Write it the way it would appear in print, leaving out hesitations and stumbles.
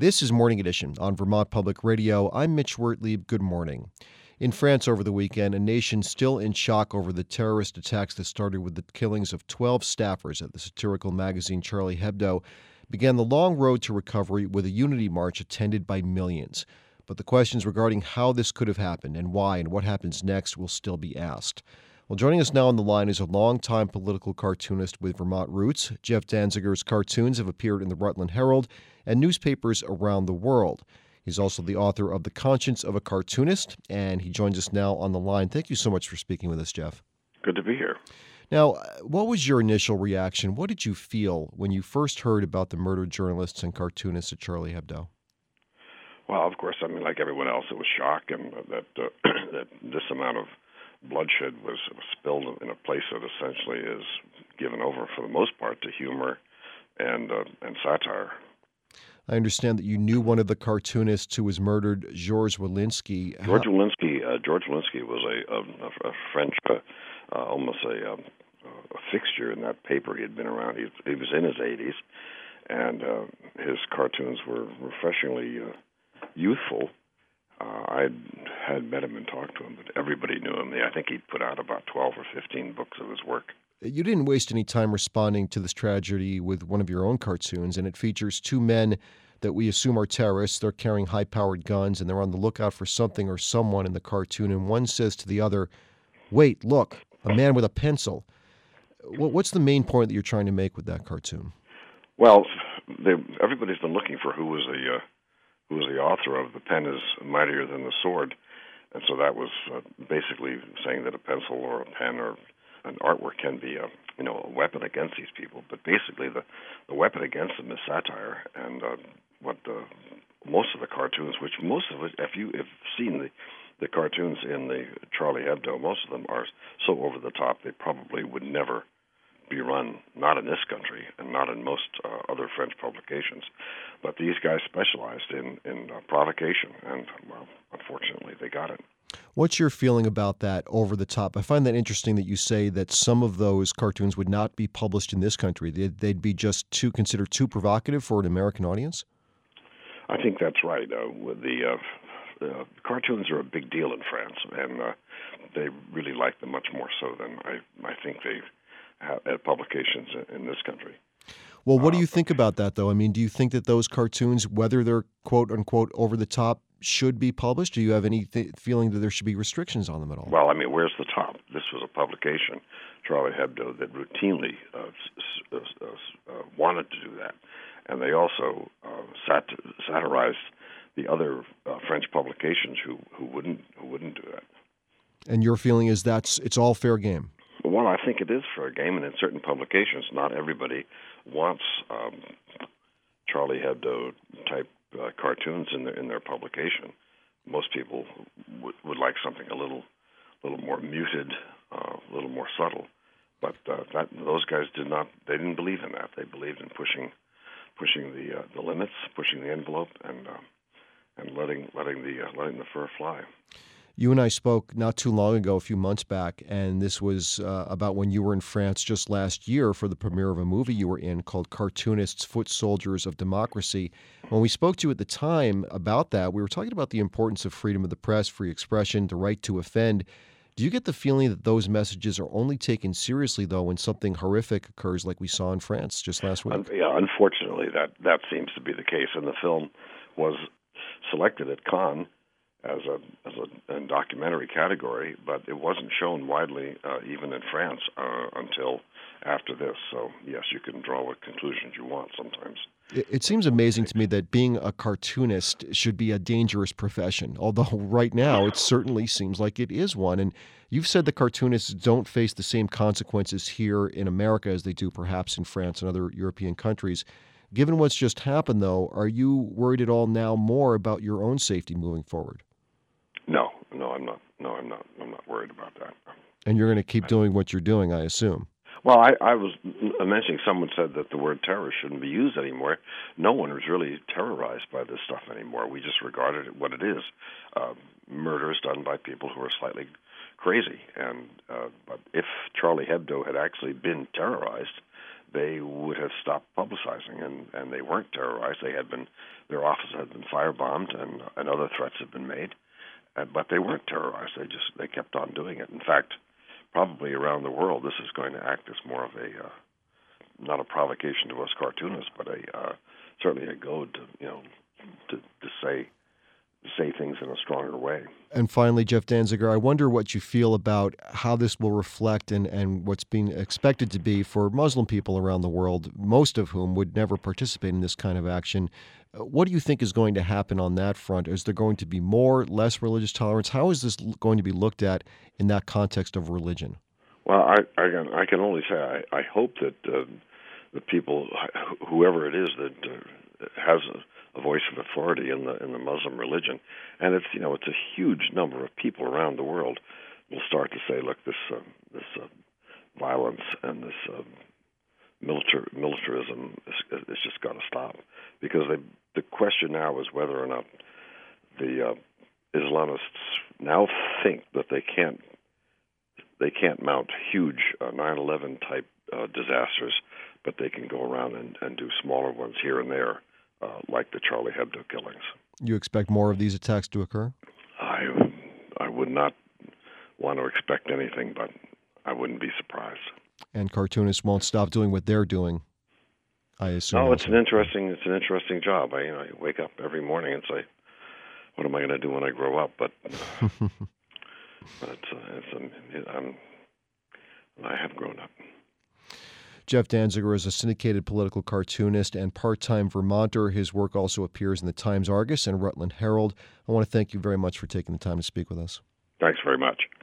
This is Morning Edition on Vermont Public Radio. I'm Mitch Wertlieb. Good morning. In France over the weekend, a nation still in shock over the terrorist attacks that started with the killings of 12 staffers at the satirical magazine Charlie Hebdo began the long road to recovery with a unity march attended by millions. But the questions regarding how this could have happened and why and what happens next will still be asked. Well, joining us now on the line is a longtime political cartoonist with Vermont roots. Jeff Danziger's cartoons have appeared in the Rutland Herald and newspapers around the world. He's also the author of The Conscience of a Cartoonist, and he joins us now on the line. Thank you so much for speaking with us, Jeff. Good to be here. Now, what was your initial reaction? What did you feel when you first heard about the murdered journalists and cartoonists at Charlie Hebdo? Well, of course, like everyone else, it was shock, and that that this amount of bloodshed was spilled in a place that essentially is given over, for the most part, to humor and satire. I understand that you knew one of the cartoonists who was murdered, Georges Wolinski. George Wolinski was a French, almost a fixture in that paper. He had been around. He was in his 80s, and his cartoons were refreshingly youthful. I had met him and talked to him, but everybody knew him. I think he'd put out about 12 or 15 books of his work. You didn't waste any time responding to this tragedy with one of your own cartoons, and it features two men that we assume are terrorists. They're carrying high-powered guns, and they're on the lookout for something or someone in the cartoon, and one says to the other, "Wait, look, a man with a pencil." What's the main point that you're trying to make with that cartoon? Well, everybody's been looking for who was the author of "The Pen is Mightier Than the Sword," and so that was basically saying that a pencil or a pen or an artwork can be a weapon against these people. But basically, the weapon against them is satire, and most of the cartoons, which most of it, if you've seen the cartoons in the Charlie Hebdo, most of them are so over the top they probably would never be run, not in this country and not in most other French publications. But these guys specialized in provocation, and well, unfortunately, they got it. What's your feeling about that over the top? I find that interesting that you say that some of those cartoons would not be published in this country. They'd be just considered too provocative for an American audience? I think that's right. The cartoons are a big deal in France, and they really like them much more so than I think they have at publications in this country. Well, what do you think about that, though? I mean, do you think that those cartoons, whether they're quote-unquote over the top, should be published? Do you have any feeling that there should be restrictions on them at all? Well, where's the top? This was a publication, Charlie Hebdo, that routinely wanted to do that. And they also satirized the other French publications who wouldn't do that. And your feeling is it's all fair game? Well, I think it is fair game, and in certain publications, not everybody wants Charlie Hebdo type cartoons in their publication. Most people would like something a little more muted, a little more subtle. But those guys didn't believe in that. They believed in pushing the limits, pushing the envelope, and letting the fur fly. You and I spoke not too long ago, a few months back, and this was about when you were in France just last year for the premiere of a movie you were in called Cartoonists, Foot Soldiers of Democracy. When we spoke to you at the time about that, we were talking about the importance of freedom of the press, free expression, the right to offend. Do you get the feeling that those messages are only taken seriously, though, when something horrific occurs like we saw in France just last week? Yeah, unfortunately, that seems to be the case, and the film was selected at Cannes as a documentary category, but it wasn't shown widely, even in France, until after this. So, yes, you can draw what conclusions you want sometimes. It seems amazing to me that being a cartoonist should be a dangerous profession, although right now it certainly seems like it is one. And you've said the cartoonists don't face the same consequences here in America as they do perhaps in France and other European countries. Given what's just happened, though, are you worried at all now more about your own safety moving forward? No, I'm not. I'm not worried about that. And you're going to keep doing what you're doing, I assume. Well, I was mentioning, someone said that the word terror shouldn't be used anymore. No one is really terrorized by this stuff anymore. We just regard it what it is, murders done by people who are slightly crazy. And but if Charlie Hebdo had actually been terrorized, they would have stopped publicizing, and they weren't terrorized. Their offices had been firebombed, and other threats had been made, but they weren't terrorized. They kept on doing it. In fact, probably around the world, this is going to act as more of a not a provocation to us cartoonists, but certainly a goad to say things in a stronger way. And finally, Jeff Danziger, I wonder what you feel about how this will reflect and what's being expected to be for Muslim people around the world, most of whom would never participate in this kind of action. What do you think is going to happen on that front? Is there going to be more, less religious tolerance? How is this going to be looked at in that context of religion? Well, I can only say I hope that the people, whoever it is that has a voice of authority in the Muslim religion, and it's a huge number of people around the world, will start to say, look, this violence and this militarism is just got to stop, because the question now is whether or not the Islamists now think that they can't mount huge 9/11 type disasters, but they can go around and do smaller ones here and there, like the Charlie Hebdo killings. You expect more of these attacks to occur? I would not want to expect anything, but I wouldn't be surprised. And cartoonists won't stop doing what they're doing, I assume. No, it's an interesting job. I wake up every morning and say, what am I going to do when I grow up? But I have grown up. Jeff Danziger is a syndicated political cartoonist and part-time Vermonter. His work also appears in the Times-Argus and Rutland Herald. I want to thank you very much for taking the time to speak with us. Thanks very much.